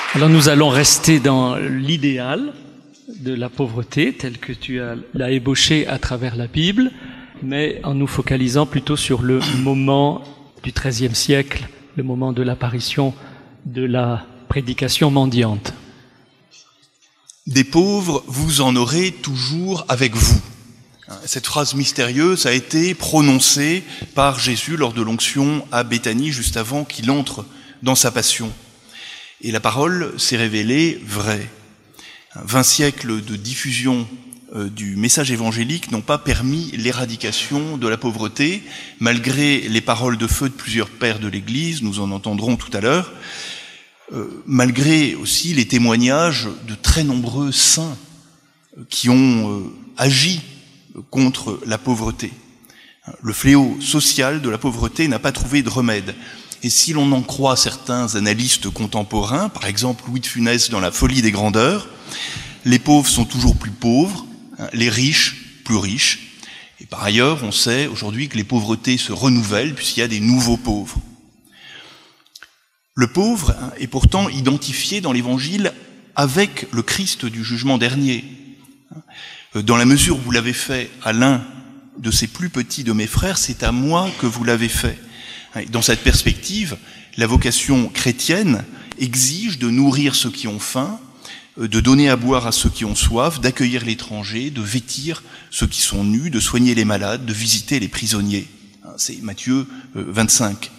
Alors nous allons rester dans l'idéal de la pauvreté tel que tu l'as ébauché à travers la Bible, mais en nous focalisant plutôt sur le moment du XIIIe siècle, le moment de l'apparition de la prédication mendiante. Des pauvres, vous en aurez toujours avec vous. Cette phrase mystérieuse a été prononcée par Jésus lors de l'onction à Béthanie, juste avant qu'il entre dans sa passion. Et la parole s'est révélée vraie. 20 siècles de diffusion du message évangélique n'ont pas permis l'éradication de la pauvreté, malgré les paroles de feu de plusieurs pères de l'Église, nous en entendrons tout à l'heure, malgré aussi les témoignages de très nombreux saints qui ont agi contre la pauvreté. Le fléau social de la pauvreté n'a pas trouvé de remède. Et si l'on en croit certains analystes contemporains, par exemple Louis de Funès dans La folie des grandeurs, les pauvres sont toujours plus pauvres, les riches plus riches. Et par ailleurs, on sait aujourd'hui que les pauvretés se renouvellent puisqu'il y a des nouveaux pauvres. Le pauvre est pourtant identifié dans l'Évangile avec le Christ du jugement dernier. Dans la mesure où vous l'avez fait à l'un de ces plus petits de mes frères, c'est à moi que vous l'avez fait. Dans cette perspective, la vocation chrétienne exige de nourrir ceux qui ont faim, de donner à boire à ceux qui ont soif, d'accueillir l'étranger, de vêtir ceux qui sont nus, de soigner les malades, de visiter les prisonniers. C'est Matthieu 25.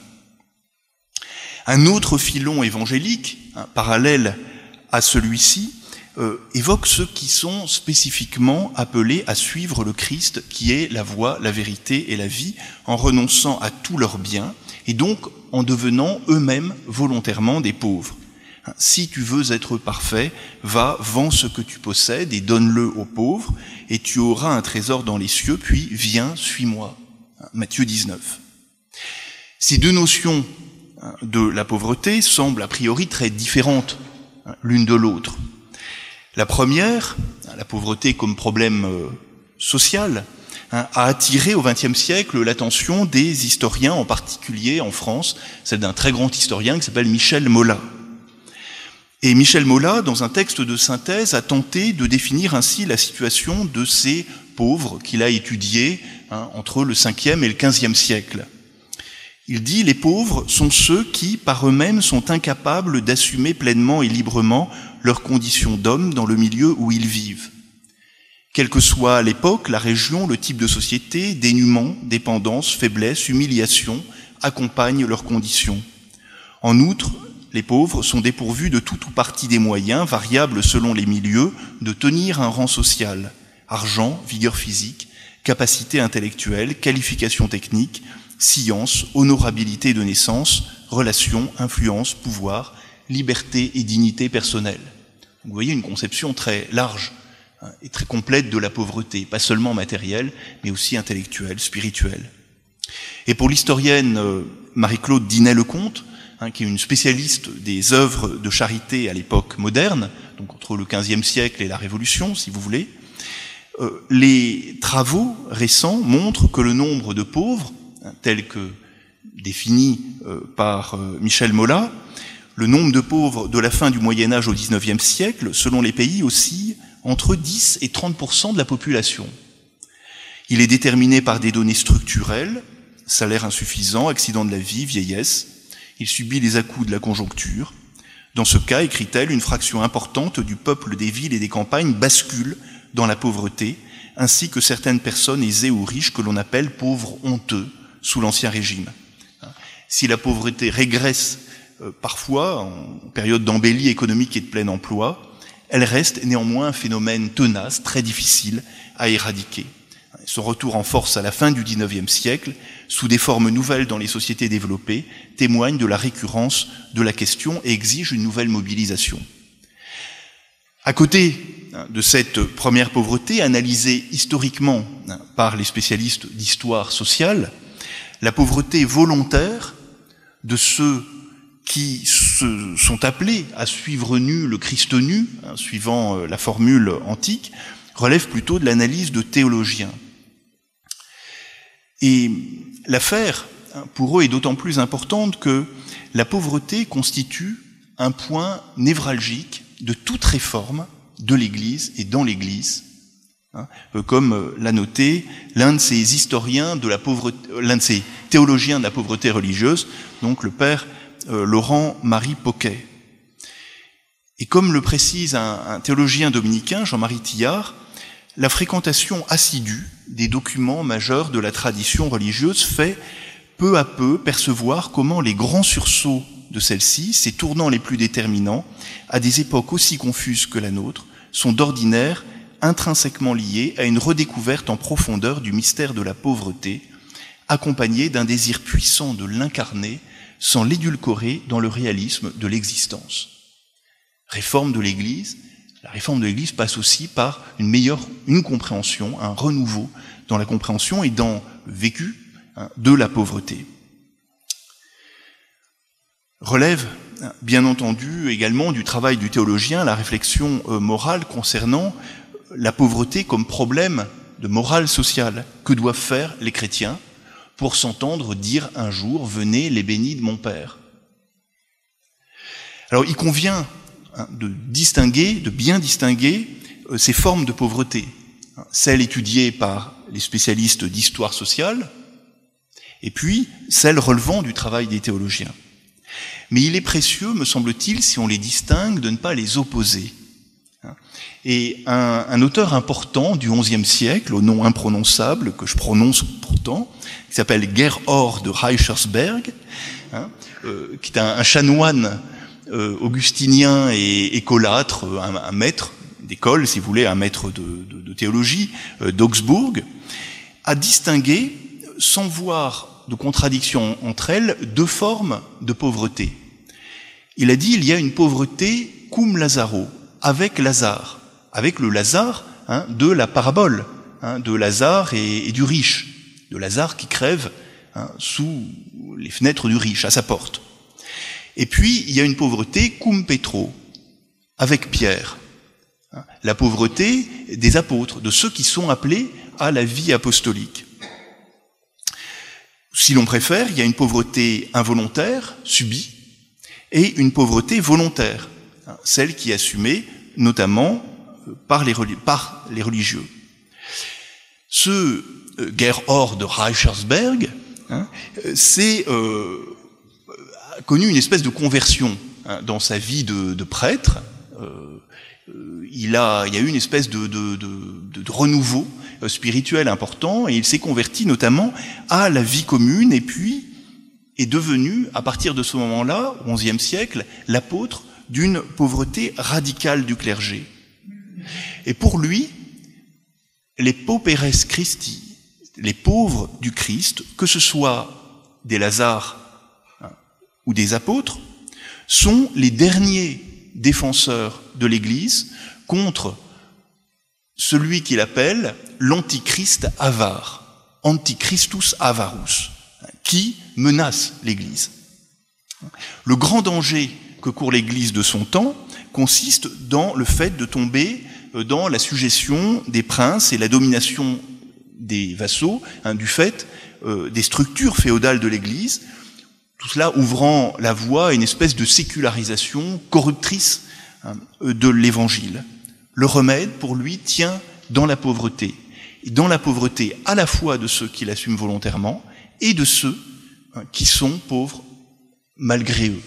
Un autre filon évangélique, parallèle à celui-ci, évoque ceux qui sont spécifiquement appelés à suivre le Christ, qui est la voie, la vérité et la vie, en renonçant à tous leurs biens, et donc en devenant eux-mêmes volontairement des pauvres. Si tu veux être parfait, va, vends ce que tu possèdes et donne-le aux pauvres, et tu auras un trésor dans les cieux, puis viens, suis-moi. Matthieu 19. Ces deux notions de la pauvreté semblent a priori très différentes l'une de l'autre. La première, la pauvreté comme problème social, a attiré au XXe siècle l'attention des historiens, en particulier en France, celle d'un très grand historien qui s'appelle Michel Mola. Et Michel Mola, dans un texte de synthèse, a tenté de définir ainsi la situation de ces pauvres qu'il a étudiés entre le 5e et le 15e siècle. Il dit « Les pauvres sont ceux qui, par eux-mêmes, sont incapables d'assumer pleinement et librement leurs conditions d'hommes dans le milieu où ils vivent. Quelle que soit l'époque, la région, le type de société, dénuement, dépendance, faiblesse, humiliation accompagnent leurs conditions. En outre, les pauvres sont dépourvus de tout ou partie des moyens, variables selon les milieux, de tenir un rang social. Argent, vigueur physique, capacité intellectuelle, qualification technique, science, honorabilité de naissance, relations, influence, pouvoir, liberté et dignité personnelle. Vous voyez une conception très large et très complète de la pauvreté, pas seulement matérielle, mais aussi intellectuelle, spirituelle. Et pour l'historienne Marie-Claude Dinet-Lecomte, qui est une spécialiste des œuvres de charité à l'époque moderne, donc entre le XVe siècle et la Révolution, si vous voulez, les travaux récents montrent que le nombre de pauvres, tel que défini par Michel Mola, le nombre de pauvres de la fin du Moyen-Âge au XIXe siècle, selon les pays, oscille entre 10 et 30% de la population. Il est déterminé par des données structurelles, salaire insuffisant, accident de la vie, vieillesse. Il subit les à-coups de la conjoncture. Dans ce cas, écrit-elle, une fraction importante du peuple des villes et des campagnes bascule dans la pauvreté, ainsi que certaines personnes aisées ou riches que l'on appelle pauvres honteux sous l'Ancien Régime. Si la pauvreté régresse parfois en période d'embellie économique et de plein emploi, elle reste néanmoins un phénomène tenace, très difficile à éradiquer. Son retour en force à la fin du XIXe siècle, sous des formes nouvelles dans les sociétés développées, témoigne de la récurrence de la question et exige une nouvelle mobilisation. À côté de cette première pauvreté, analysée historiquement par les spécialistes d'histoire sociale, la pauvreté volontaire de ceux qui se sont appelés à suivre nu le Christ nu, suivant la formule antique, relève plutôt de l'analyse de théologiens. Et l'affaire, pour eux, est d'autant plus importante que la pauvreté constitue un point névralgique de toute réforme de l'Église et dans l'Église, comme l'a noté l'un de ces historiens de la pauvreté, l'un de ces théologiens de la pauvreté religieuse, donc le père Laurent-Marie Poquet. Et comme le précise un théologien dominicain, Jean-Marie Tillard, la fréquentation assidue des documents majeurs de la tradition religieuse fait peu à peu percevoir comment les grands sursauts de celle-ci, ces tournants les plus déterminants, à des époques aussi confuses que la nôtre, sont d'ordinaire intrinsèquement liés à une redécouverte en profondeur du mystère de la pauvreté, accompagnée d'un désir puissant de l'incarner sans l'édulcorer dans le réalisme de l'existence. Réforme de l'Église, la réforme de l'Église passe aussi par une compréhension, un renouveau dans la compréhension et dans le vécu de la pauvreté. Relève, bien entendu, également du travail du théologien la réflexion morale concernant la pauvreté comme problème de morale sociale. Que doivent faire les chrétiens pour s'entendre dire un jour « Venez les bénis de mon Père ». Alors il convient de bien distinguer ces formes de pauvreté, celles étudiées par les spécialistes d'histoire sociale, et puis celles relevant du travail des théologiens. Mais il est précieux, me semble-t-il, si on les distingue, de ne pas les opposer. Et un auteur important du XIe siècle, au nom imprononçable, que je prononce pourtant, qui s'appelle Gerhard de Reichersberg, qui est un chanoine augustinien et écolâtre, un maître d'école, si vous voulez, un maître de théologie d'Augsbourg, a distingué, sans voir de contradiction entre elles, deux formes de pauvreté. Il a dit il y a une pauvreté cum Lazaro, avec Lazare, avec le Lazare de la parabole, de Lazare et du riche, de Lazare qui crève sous les fenêtres du riche, à sa porte. Et puis, il y a une pauvreté cum Petro, avec Pierre, la pauvreté des apôtres, de ceux qui sont appelés à la vie apostolique. Si l'on préfère, il y a une pauvreté involontaire, subie, et une pauvreté volontaire, celle qui est assumée notamment par les religieux. Ce Gerhard de Reichersberg a connu une espèce de conversion dans sa vie de prêtre. Il y a eu une espèce de renouveau spirituel important et il s'est converti notamment à la vie commune et puis est devenu, à partir de ce moment-là, au XIe siècle, l'apôtre d'une pauvreté radicale du clergé. Et pour lui, les pauperes Christi, les pauvres du Christ, que ce soit des Lazares ou des apôtres, sont les derniers défenseurs de l'Église contre celui qu'il appelle l'antichrist avare, antichristus avarus, qui menace l'Église. Le grand danger que court l'Église de son temps consiste dans le fait de tomber dans la sujétion des princes et la domination des vassaux, du fait des structures féodales de l'Église, tout cela ouvrant la voie à une espèce de sécularisation corruptrice de l'Évangile. Le remède, pour lui, tient dans la pauvreté. Et dans la pauvreté à la fois de ceux qui l'assument volontairement et de ceux qui sont pauvres malgré eux.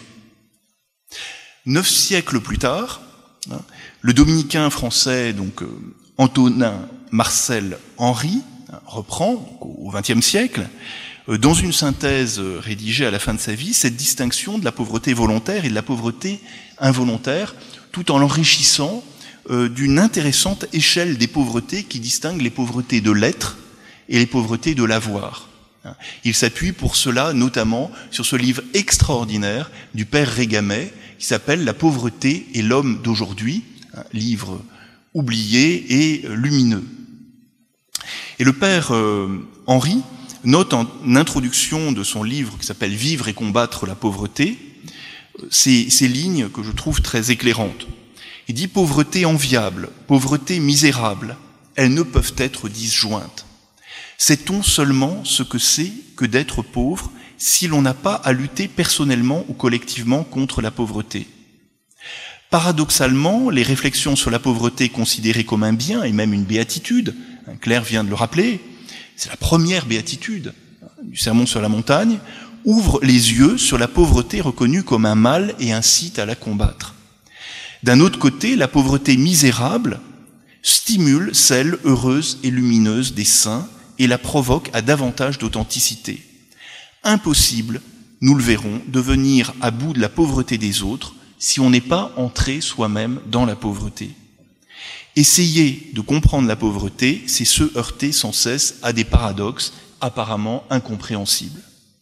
9 siècles plus tard, le dominicain français, donc Antonin Marcel Henry, reprend, au XXe siècle, dans une synthèse rédigée à la fin de sa vie, cette distinction de la pauvreté volontaire et de la pauvreté involontaire, tout en l'enrichissant d'une intéressante échelle des pauvretés qui distingue les pauvretés de l'être et les pauvretés de l'avoir. Il s'appuie pour cela notamment sur ce livre extraordinaire du père Régamet qui s'appelle « La pauvreté et l'homme d'aujourd'hui », un livre oublié et lumineux. Et le père Henry note en introduction de son livre qui s'appelle « Vivre et combattre la pauvreté » ces lignes que je trouve très éclairantes. Il dit « Pauvreté enviable, pauvreté misérable, elles ne peuvent être disjointes. Sait-on seulement ce que c'est que d'être pauvre si l'on n'a pas à lutter personnellement ou collectivement contre la pauvreté ? Paradoxalement, les réflexions sur la pauvreté considérées comme un bien et même une béatitude, Claire vient de le rappeler, c'est la première béatitude du Sermon sur la montagne, ouvre les yeux sur la pauvreté reconnue comme un mal et incite à la combattre. D'un autre côté, la pauvreté misérable stimule celle heureuse et lumineuse des saints et la provoque à davantage d'authenticité. Impossible, nous le verrons, de venir à bout de la pauvreté des autres si on n'est pas entré soi-même dans la pauvreté. Essayer de comprendre la pauvreté, c'est se heurter sans cesse à des paradoxes apparemment incompréhensibles.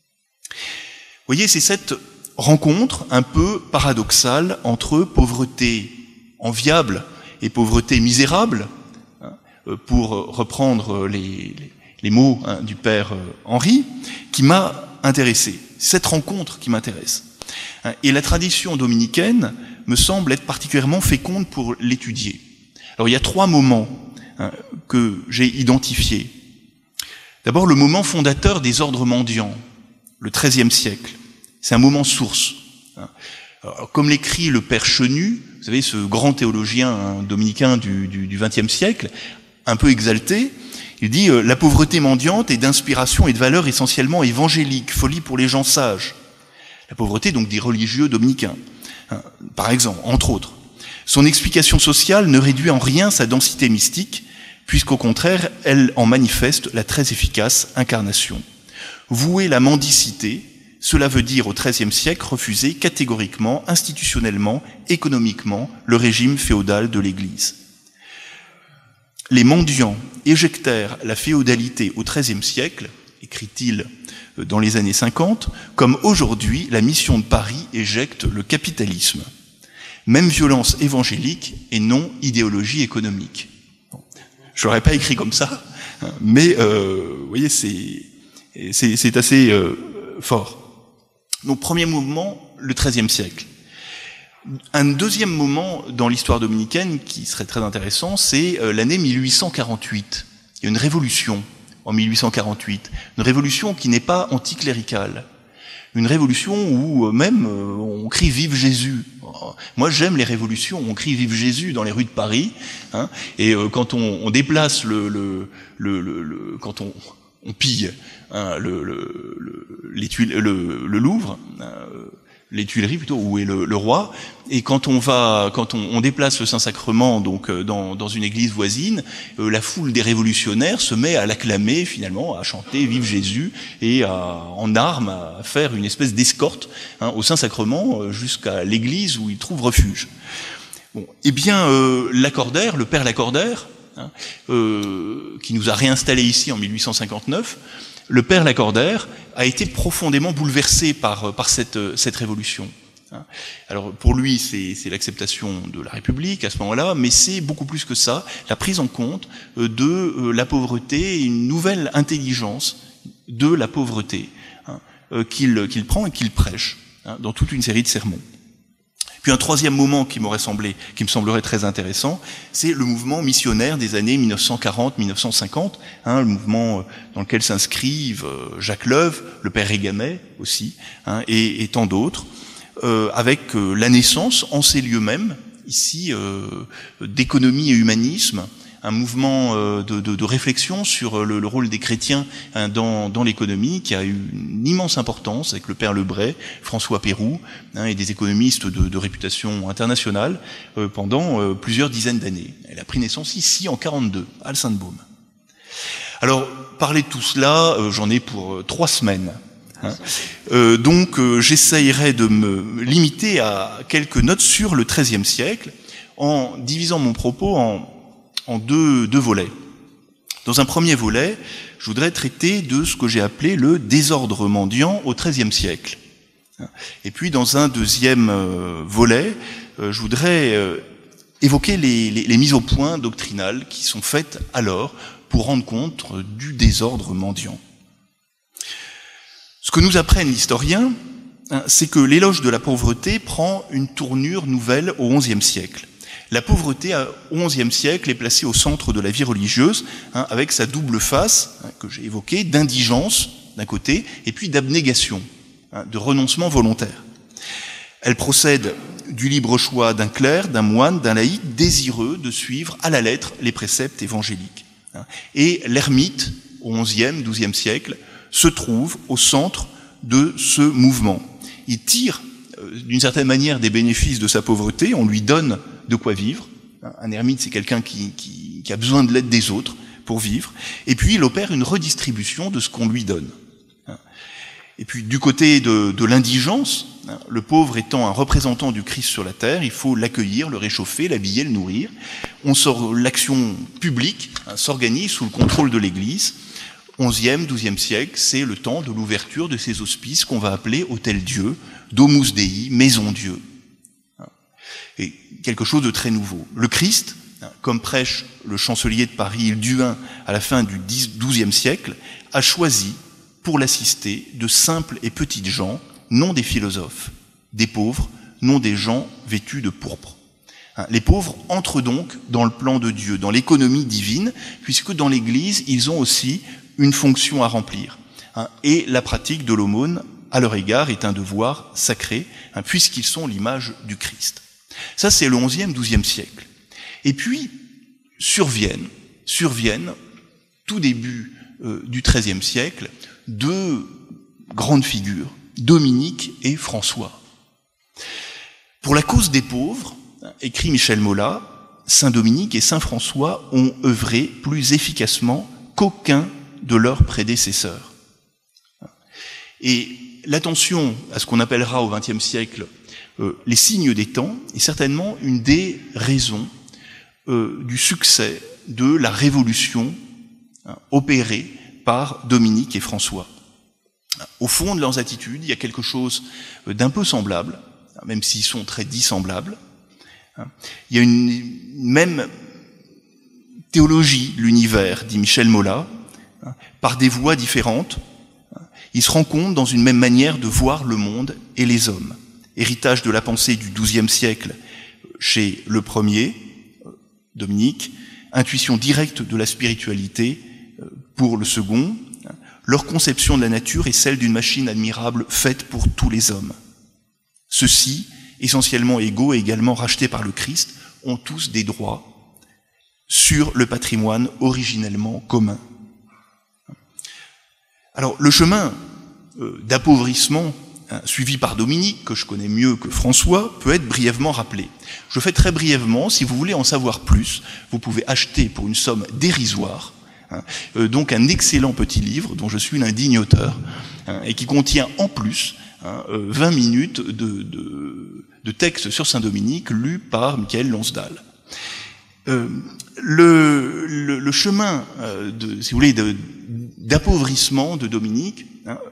Vous voyez, c'est cette rencontre un peu paradoxale entre pauvreté enviable et pauvreté misérable, pour reprendre les mots du père Henri, qui m'a intéressé. C'est cette rencontre qui m'intéresse. Et la tradition dominicaine me semble être particulièrement féconde pour l'étudier. Alors il y a 3 moments que j'ai identifiés. D'abord le moment fondateur des ordres mendiants, le XIIIe siècle. C'est un moment source. Alors, comme l'écrit le père Chenu, vous savez, ce grand théologien dominicain du XXe siècle, un peu exalté, il dit « La pauvreté mendiante est d'inspiration et de valeur essentiellement évangélique, folie pour les gens sages. » La pauvreté, donc, des religieux dominicains, par exemple, entre autres. Son explication sociale ne réduit en rien sa densité mystique, puisqu'au contraire, elle en manifeste la très efficace incarnation. Vouer la mendicité, cela veut dire au XIIIe siècle refuser catégoriquement, institutionnellement, économiquement le régime féodal de l'Église. Les mendiants éjectèrent la féodalité au XIIIe siècle, écrit-il dans les années 50, comme aujourd'hui la mission de Paris éjecte le capitalisme. Même violence évangélique et non idéologie économique. Je l'aurais pas écrit comme ça, mais vous voyez, c'est assez fort. Donc premier mouvement, le XIIIe siècle. Un deuxième moment dans l'histoire dominicaine qui serait très intéressant, c'est l'année 1848. Il y a une révolution en 1848, une révolution qui n'est pas anticléricale, une révolution où même on crie « Vive Jésus ». Moi j'aime les révolutions où on crie « Vive Jésus » dans les rues de Paris, et quand on déplace quand on pille le Louvre, les Tuileries plutôt, où est le roi, et quand on déplace le Saint-Sacrement donc dans une église voisine, la foule des révolutionnaires se met à l'acclamer finalement, à chanter Vive Jésus et en armes à faire une espèce d'escorte au Saint-Sacrement jusqu'à l'église où il trouve refuge. Bon, eh bien Lacordaire, le père Lacordaire, qui nous a réinstallés ici en 1859, le père Lacordaire a été profondément bouleversé par cette révolution. Alors pour lui, c'est l'acceptation de la République à ce moment-là, mais c'est beaucoup plus que ça, la prise en compte de la pauvreté et une nouvelle intelligence de la pauvreté qu'il prend et qu'il prêche dans toute une série de sermons. Puis un troisième moment qui me semblerait très intéressant, c'est le mouvement missionnaire des années 1940-1950, le mouvement dans lequel s'inscrivent Jacques Leuve, le père Régamet aussi, et tant d'autres, avec la naissance en ces lieux mêmes, ici, d'économie et humanisme, un mouvement de réflexion sur le rôle des chrétiens dans l'économie qui a eu une immense importance avec le père Lebray, François Pérou et des économistes de réputation internationale pendant plusieurs dizaines d'années. Elle a pris naissance ici en 42 à Alsainebaume. Alors parler de tout cela, j'en ai pour 3 semaines. Donc j'essayerai de me limiter à quelques notes sur le XIIIe siècle en divisant mon propos en deux volets. Dans un premier volet, je voudrais traiter de ce que j'ai appelé le désordre mendiant au XIIIe siècle. Et puis dans un deuxième volet, je voudrais évoquer les mises au point doctrinales qui sont faites alors pour rendre compte du désordre mendiant. Ce que nous apprennent les historiens, c'est que l'éloge de la pauvreté prend une tournure nouvelle au XIe siècle. La pauvreté au XIe siècle est placée au centre de la vie religieuse, avec sa double face, que j'ai évoquée, d'indigence d'un côté, et puis d'abnégation, de renoncement volontaire. Elle procède du libre choix d'un clerc, d'un moine, d'un laïc désireux de suivre à la lettre les préceptes évangéliques. Et l'ermite, au XIe, XIIe siècle, se trouve au centre de ce mouvement. Il tire, d'une certaine manière, des bénéfices de sa pauvreté, on lui donne de quoi vivre. Un ermite, c'est quelqu'un qui a besoin de l'aide des autres pour vivre. Et puis, il opère une redistribution de ce qu'on lui donne. Et puis, du côté de l'indigence, le pauvre étant un représentant du Christ sur la terre, il faut l'accueillir, le réchauffer, l'habiller, le nourrir. L'action publique s'organise sous le contrôle de l'Église. XIe, XIIe siècle, c'est le temps de l'ouverture de ces hospices qu'on va appeler Hôtel Dieu, Domus Dei, Maison Dieu. Et quelque chose de très nouveau. Le Christ, comme prêche le chancelier de Paris Hilduin à la fin du XIIe siècle, a choisi pour l'assister de simples et petites gens, non des philosophes, des pauvres, non des gens vêtus de pourpre. Les pauvres entrent donc dans le plan de Dieu, dans l'économie divine, puisque dans l'Église, ils ont aussi une fonction à remplir. Et la pratique de l'aumône, à leur égard, est un devoir sacré, puisqu'ils sont l'image du Christ. Ça, c'est le XIe, XIIe siècle. Et puis, surviennent, tout début du XIIIe siècle, deux grandes figures, Dominique et François. Pour la cause des pauvres, écrit Michel Mola, Saint Dominique et Saint François ont œuvré plus efficacement qu'aucun de leurs prédécesseurs. Et l'attention à ce qu'on appellera au XXe siècle les signes des temps est certainement une des raisons du succès de la révolution opérée par Dominique et François. Au fond de leurs attitudes, il y a quelque chose d'un peu semblable, même s'ils sont très dissemblables. Il y a une même théologie de l'univers, dit Michel Mola, par des voies différentes. Ils se rencontrent dans une même manière de voir le monde et les hommes. Héritage de la pensée du XIIe siècle chez le premier, Dominique, intuition directe de la spiritualité pour le second. Leur conception de la nature est celle d'une machine admirable faite pour tous les hommes. Ceux-ci, essentiellement égaux et également rachetés par le Christ, ont tous des droits sur le patrimoine originellement commun. Alors, le chemin d'appauvrissement suivi par Dominique, que je connais mieux que François, peut être brièvement rappelé. Je fais très brièvement, si vous voulez en savoir plus, vous pouvez acheter pour une somme dérisoire, donc un excellent petit livre dont je suis l'indigne auteur, et qui contient en plus 20 minutes de texte sur Saint-Dominique lu par Michael Lonsdal. Le chemin, si vous voulez, d'appauvrissement de Dominique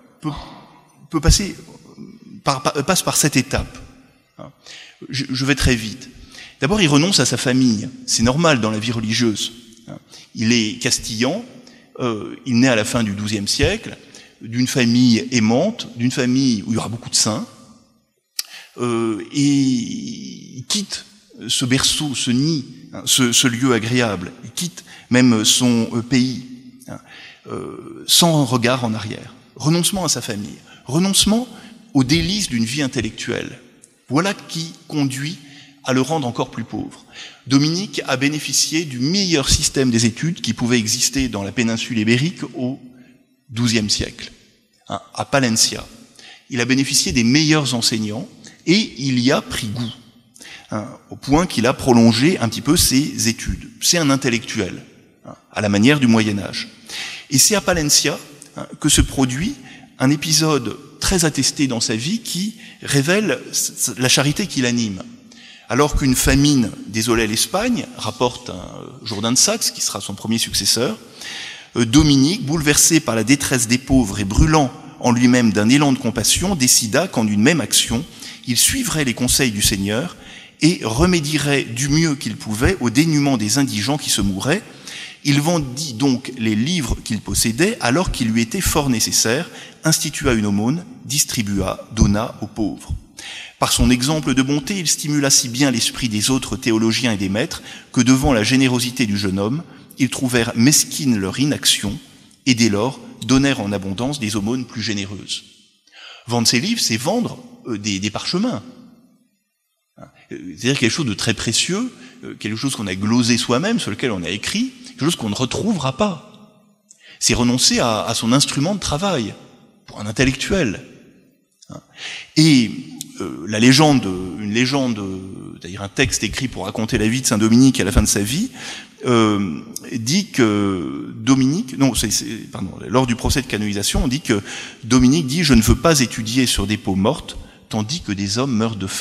passe par cette étape. Je vais très vite. D'abord, il renonce à sa famille. C'est normal dans la vie religieuse. Il est castillan, il naît à la fin du XIIe siècle, d'une famille aimante, d'une famille où il y aura beaucoup de saints, et il quitte ce berceau, ce nid, ce lieu agréable. Il quitte même son pays, sans regard en arrière. Renoncement à sa famille, renoncement aux délices d'une vie intellectuelle. Voilà qui conduit à le rendre encore plus pauvre. Dominique a bénéficié du meilleur système des études qui pouvait exister dans la péninsule ibérique au XIIe siècle, à Palencia. Il a bénéficié des meilleurs enseignants et il y a pris goût, au point qu'il a prolongé un petit peu ses études. C'est un intellectuel, à la manière du Moyen-Âge. Et c'est à Palencia que se produit un épisode très attesté dans sa vie qui révèle la charité qui l'anime. Alors qu'une famine désolait l'Espagne, rapporte Jourdain de Saxe, qui sera son premier successeur, Dominique, bouleversé par la détresse des pauvres et brûlant en lui-même d'un élan de compassion, décida qu'en une même action, il suivrait les conseils du Seigneur et remédierait du mieux qu'il pouvait au dénuement des indigents qui se mouraient. Il vendit donc les livres qu'il possédait alors qu'il lui était fort nécessaire, institua une aumône, distribua, donna aux pauvres. Par son exemple de bonté, il stimula si bien l'esprit des autres théologiens et des maîtres que devant la générosité du jeune homme, ils trouvèrent mesquine leur inaction et dès lors donnèrent en abondance des aumônes plus généreuses. Vendre ses livres, c'est vendre des parchemins. C'est-à-dire quelque chose de très précieux, quelque chose qu'on a glosé soi-même, sur lequel on a écrit, quelque chose qu'on ne retrouvera pas. C'est renoncer à son instrument de travail, pour un intellectuel. Et une légende, c'est-à-dire un texte écrit pour raconter la vie de Saint Dominique à la fin de sa vie, dit que Dominique, lors du procès de canonisation, on dit que Dominique dit « Je ne veux pas étudier sur des peaux mortes, tandis que des hommes meurent de faim ».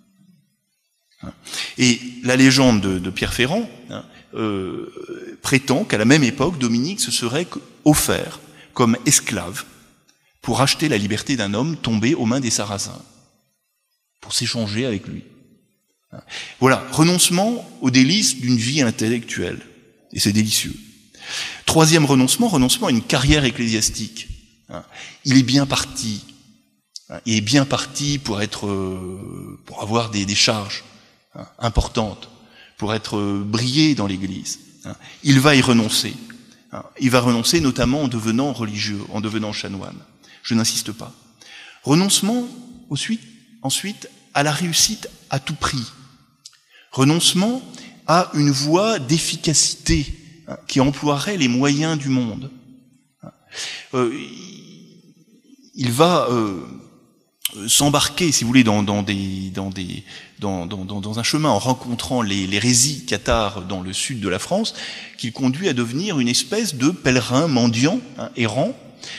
Et la légende de Pierre Ferrand prétend qu'à la même époque, Dominique se serait offert comme esclave pour acheter la liberté d'un homme tombé aux mains des Sarrasins, pour s'échanger avec lui. Voilà, renoncement aux délices d'une vie intellectuelle. Et c'est délicieux. Troisième renoncement à une carrière ecclésiastique. Il est bien parti. Il est bien parti pour avoir des charges importantes, pour briller dans l'Église. Il va y renoncer. Il va renoncer notamment en devenant religieux, en devenant chanoine. Je n'insiste pas. Renoncement ensuite à la réussite à tout prix. Renoncement à une voie d'efficacité qui emploierait les moyens du monde. Il va s'embarquer, si vous voulez, dans un chemin en rencontrant l'hérésie cathare dans le sud de la France, qui le conduit à devenir une espèce de pèlerin mendiant, errant,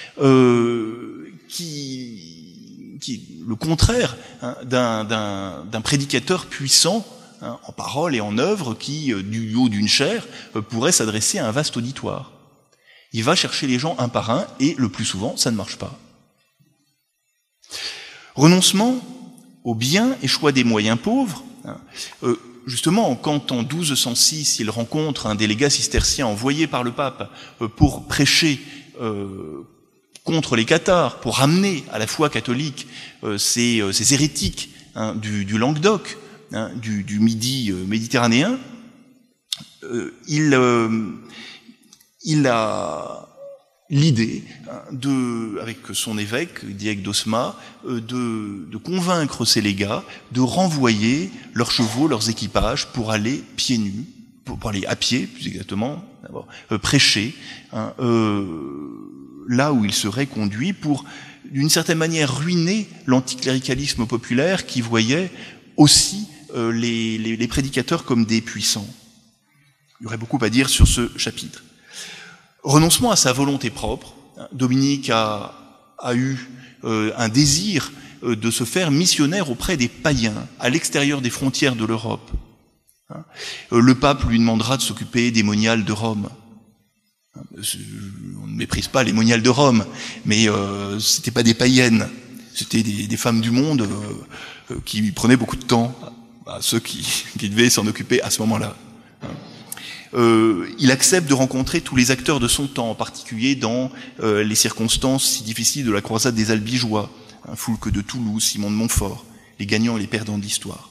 qui le contraire d'un prédicateur puissant en parole et en œuvre qui, du haut d'une chaire, pourrait s'adresser à un vaste auditoire. Il va chercher les gens un par un et le plus souvent, ça ne marche pas. Renoncement au bien et choix des moyens pauvres. Justement, quand en 1206, il rencontre un délégat cistercien envoyé par le pape pour prêcher contre les cathares, pour ramener à la foi catholique ces hérétiques du Languedoc, du Midi méditerranéen, il a l'idée avec son évêque, Diègue d'Osma, de convaincre ces légats de renvoyer leurs chevaux, leurs équipages pour aller pieds nus, pour aller à pied, plus exactement, d'abord, prêcher, là où ils seraient conduits pour, d'une certaine manière, ruiner l'anticléricalisme populaire qui voyait aussi les prédicateurs comme des puissants. Il y aurait beaucoup à dire sur ce chapitre. Renoncement à sa volonté propre. Dominique a eu un désir de se faire missionnaire auprès des païens, à l'extérieur des frontières de l'Europe. Le pape lui demandera de s'occuper des moniales de Rome. On ne méprise pas les moniales de Rome, mais c'était pas des païennes, c'était des femmes du monde qui prenaient beaucoup de temps à ceux qui devaient s'en occuper à ce moment-là. Il accepte de rencontrer tous les acteurs de son temps, en particulier dans les circonstances si difficiles de la croisade des Albigeois, Foulques de Toulouse, Simon de Montfort, les gagnants et les perdants de l'histoire.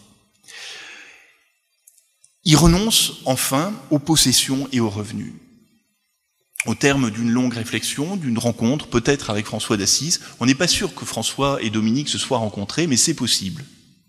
Il renonce enfin aux possessions et aux revenus. Au terme d'une longue réflexion, d'une rencontre, peut-être avec François d'Assise, on n'est pas sûr que François et Dominique se soient rencontrés, mais c'est possible.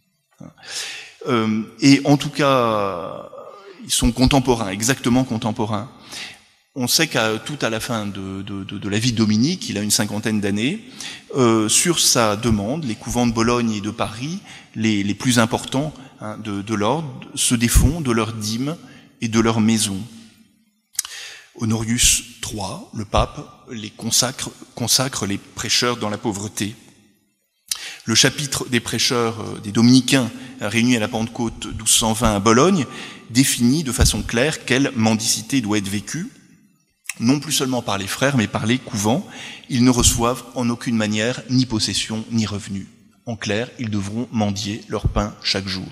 Et en tout cas, ils sont contemporains, exactement contemporains. On sait tout à la fin de la vie de Dominique, il a une 50aine d'années, sur sa demande, les couvents de Bologne et de Paris, les plus importants de l'ordre, se défont de leurs dîmes et de leurs maisons. Honorius III, le pape, les consacre les prêcheurs dans la pauvreté. Le chapitre des prêcheurs des dominicains réunis à la Pentecôte 1220 à Bologne définit de façon claire quelle mendicité doit être vécue, non plus seulement par les frères, mais par les couvents. Ils ne reçoivent en aucune manière ni possession ni revenu. En clair, ils devront mendier leur pain chaque jour.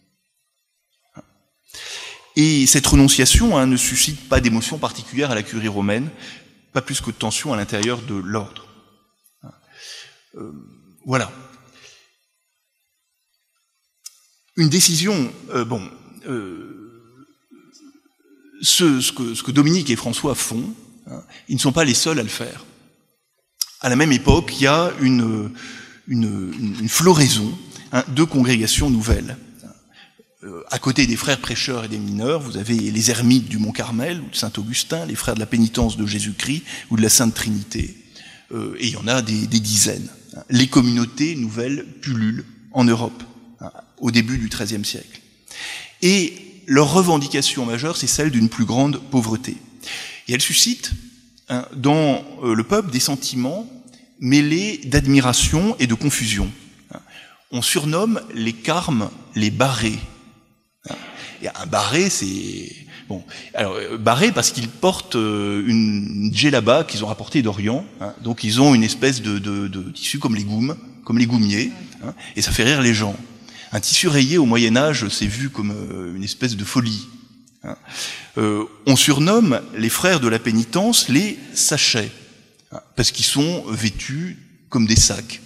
Et cette renonciation ne suscite pas d'émotion particulière à la curie romaine, pas plus que de tension à l'intérieur de l'ordre. Voilà. Une décision, ce que Dominique et François font, ils ne sont pas les seuls à le faire. À la même époque, il y a une floraison de congrégations nouvelles. À côté des frères prêcheurs et des mineurs, vous avez les ermites du Mont Carmel ou de Saint-Augustin, les frères de la pénitence de Jésus-Christ ou de la Sainte Trinité. Et il y en a des dizaines. Les communautés nouvelles pullulent en Europe, au début du XIIIe siècle. Et leur revendication majeure, c'est celle d'une plus grande pauvreté. Et elle suscite dans le peuple des sentiments mêlés d'admiration et de confusion. On surnomme les carmes les barrés. Et un barré, c'est... Bon, alors barré parce qu'ils portent une djellaba qu'ils ont rapportée d'Orient, donc ils ont une espèce de tissu comme les goumes, comme les goumiers, et ça fait rire les gens. Un tissu rayé au Moyen-Âge, c'est vu comme une espèce de folie. On surnomme les frères de la pénitence les sachets, parce qu'ils sont vêtus comme des sacs.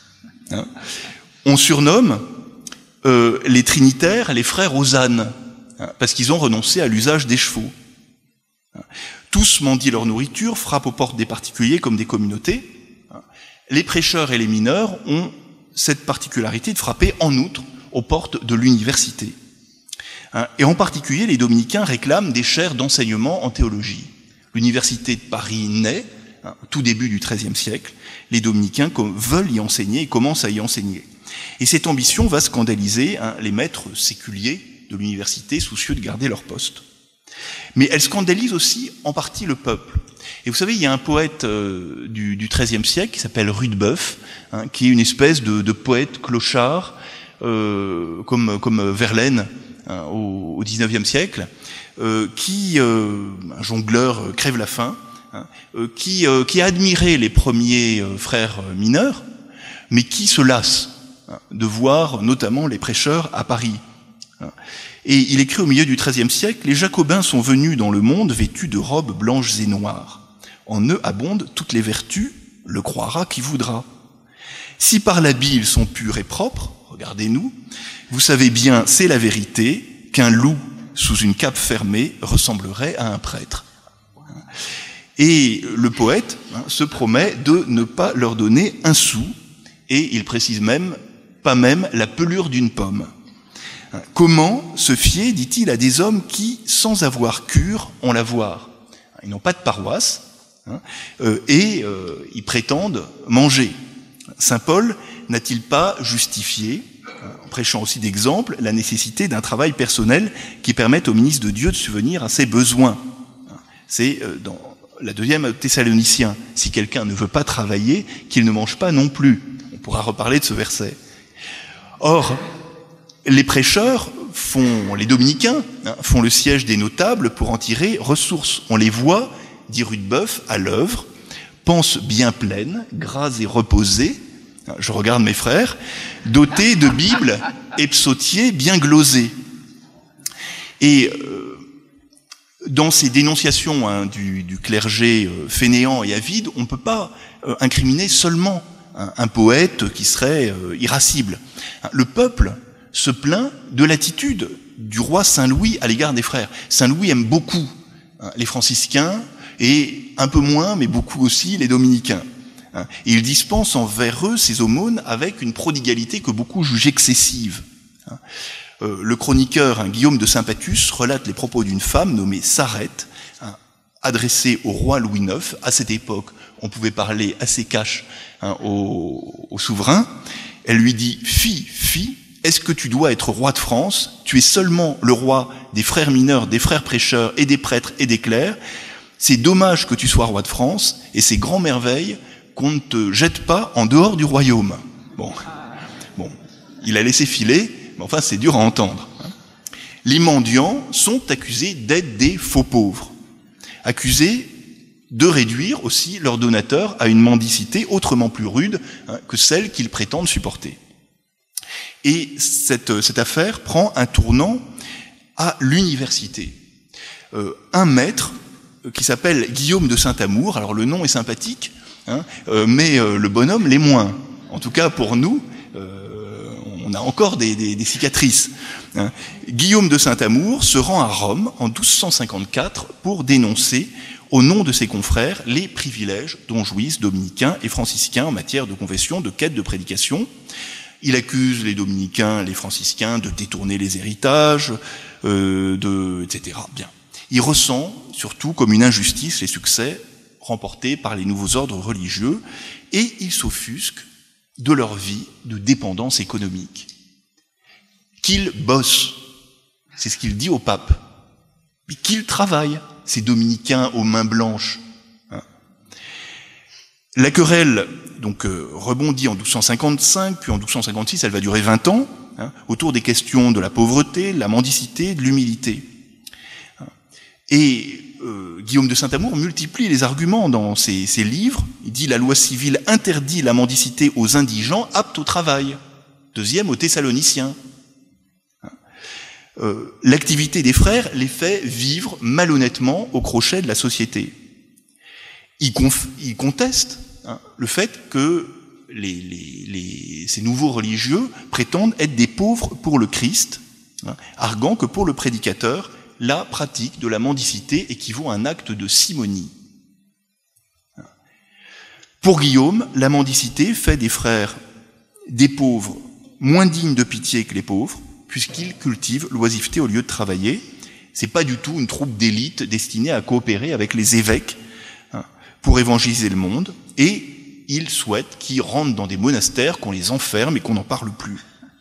On surnomme les trinitaires les frères aux ânes, parce qu'ils ont renoncé à l'usage des chevaux. Tous mendient leur nourriture, frappent aux portes des particuliers comme des communautés. Les prêcheurs et les mineurs ont cette particularité de frapper en outre aux portes de l'université. Et en particulier, les dominicains réclament des chaires d'enseignement en théologie. L'université de Paris naît, au tout début du XIIIe siècle. Les dominicains veulent y enseigner et commencent à y enseigner. Et cette ambition va scandaliser les maîtres séculiers de l'université, soucieux de garder leur poste. Mais elle scandalise aussi en partie le peuple. Et vous savez, il y a un poète du XIIIe siècle qui s'appelle Rudebeuf, qui est une espèce de poète clochard, comme Verlaine au XIXe siècle, qui, un jongleur crève la faim, qui a admiré les premiers frères mineurs, mais qui se lasse de voir notamment les prêcheurs à Paris. Et il écrit au milieu du XIIIe siècle, « Les Jacobins sont venus dans le monde vêtus de robes blanches et noires. En eux abondent toutes les vertus, le croira qui voudra. Si par l'habit ils sont purs et propres, regardez-nous, vous savez bien, c'est la vérité, qu'un loup sous une cape fermée ressemblerait à un prêtre. » Et le poète se promet de ne pas leur donner un sou, et il précise même, pas même la pelure d'une pomme. Comment se fier, dit-il, à des hommes qui, sans avoir cure, ont la voir? Ils n'ont pas de paroisse, et ils prétendent manger. Saint Paul n'a-t-il pas justifié, en prêchant aussi d'exemple, la nécessité d'un travail personnel qui permette au ministre de Dieu de subvenir à ses besoins? C'est dans la 2e Thessaloniciens. Si quelqu'un ne veut pas travailler, qu'il ne mange pas non plus. On pourra reparler de ce verset. Or, les prêcheurs les dominicains, font le siège des notables pour en tirer ressources. On les voit, dit Rudebeuf, à l'œuvre, pensent bien pleines, grasses et reposées, je regarde mes frères, dotés de Bibles et psautiers bien glosés. Et dans ces dénonciations du clergé fainéant et avide, on ne peut pas incriminer seulement un poète qui serait irascible. Le peuple se plaint de l'attitude du roi Saint-Louis à l'égard des frères. Saint-Louis aime beaucoup les franciscains et un peu moins, mais beaucoup aussi, les dominicains. Et il dispense envers eux ses aumônes avec une prodigalité que beaucoup jugent excessive. Le chroniqueur Guillaume de Saint-Patus relate les propos d'une femme nommée Sarette, adressée au roi Louis IX. À cette époque, on pouvait parler assez cash au souverain. Elle lui dit « Fi, est-ce que tu dois être roi de France? Tu es seulement le roi des frères mineurs, des frères prêcheurs et des prêtres et des clercs. C'est dommage que tu sois roi de France et c'est grand merveille qu'on ne te jette pas en dehors du royaume. » Bon, il a laissé filer, mais enfin c'est dur à entendre. Les mendiants sont accusés d'être des faux pauvres, accusés de réduire aussi leurs donateurs à une mendicité autrement plus rude que celle qu'ils prétendent supporter. Et cette affaire prend un tournant à l'université. Un maître qui s'appelle Guillaume de Saint-Amour, alors le nom est sympathique, mais le bonhomme l'est moins. En tout cas pour nous, on a encore des cicatrices. Guillaume de Saint-Amour se rend à Rome en 1254 pour dénoncer au nom de ses confrères les privilèges dont jouissent dominicains et franciscains en matière de confession, de quête, de prédication. Il accuse les dominicains, les franciscains de détourner les héritages, etc. Bien. Il ressent surtout comme une injustice les succès remportés par les nouveaux ordres religieux et il s'offusque de leur vie de dépendance économique. Qu'ils bossent, c'est ce qu'il dit au pape, mais qu'ils travaillent, ces dominicains aux mains blanches. La querelle donc rebondit en 1255, puis en 1256, elle va durer 20 ans, autour des questions de la pauvreté, de la mendicité, de l'humilité. Et Guillaume de Saint-Amour multiplie les arguments dans ses livres. Il dit « La loi civile interdit la mendicité aux indigents aptes au travail ». Deuxième, aux Thessaloniciens. L'activité des frères les fait vivre malhonnêtement au crochet de la société. Il conteste le fait que ces nouveaux religieux prétendent être des pauvres pour le Christ, arguant que pour le prédicateur, la pratique de la mendicité équivaut à un acte de simonie. Pour Guillaume, la mendicité fait des frères des pauvres moins dignes de pitié que les pauvres, puisqu'ils cultivent l'oisiveté au lieu de travailler. C'est pas du tout une troupe d'élite destinée à coopérer avec les évêques pour évangéliser le monde, et il souhaite qu'ils rentrent dans des monastères, qu'on les enferme et qu'on n'en parle plus.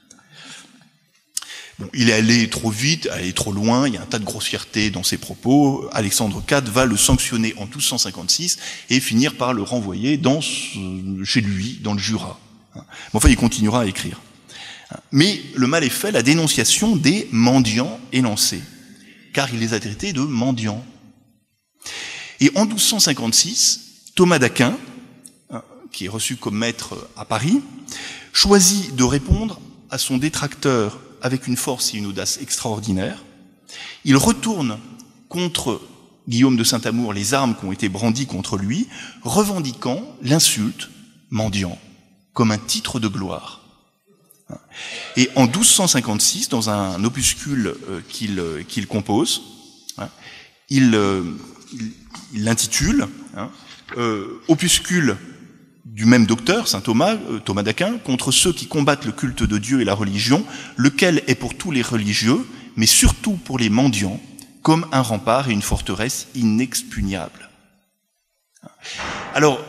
Bon, il est allé trop vite, allé trop loin, il y a un tas de grossièreté dans ses propos. Alexandre IV va le sanctionner en 1256 et finir par le renvoyer chez lui, dans le Jura. Mais enfin, il continuera à écrire. Mais le mal est fait, la dénonciation des mendiants est lancée, car il les a traités de mendiants. Et en 1256, Thomas d'Aquin, qui est reçu comme maître à Paris, choisit de répondre à son détracteur avec une force et une audace extraordinaires. Il retourne contre Guillaume de Saint-Amour les armes qui ont été brandies contre lui, revendiquant l'insulte mendiant comme un titre de gloire. Et en 1256, dans un opuscule qu'il compose, il l'intitule opuscule du même docteur, saint Thomas, Thomas d'Aquin, contre ceux qui combattent le culte de Dieu et la religion, lequel est pour tous les religieux, mais surtout pour les mendiants, comme un rempart et une forteresse inexpugnable. Alors,